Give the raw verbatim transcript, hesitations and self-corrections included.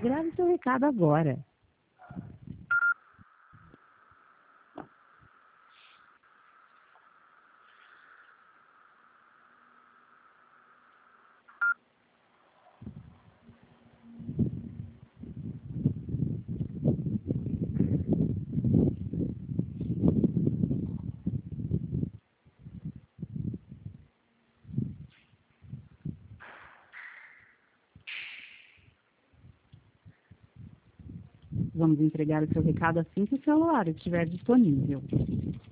Grave seu recado agora. Vamos entregar o seu recado assim que o celular estiver disponível.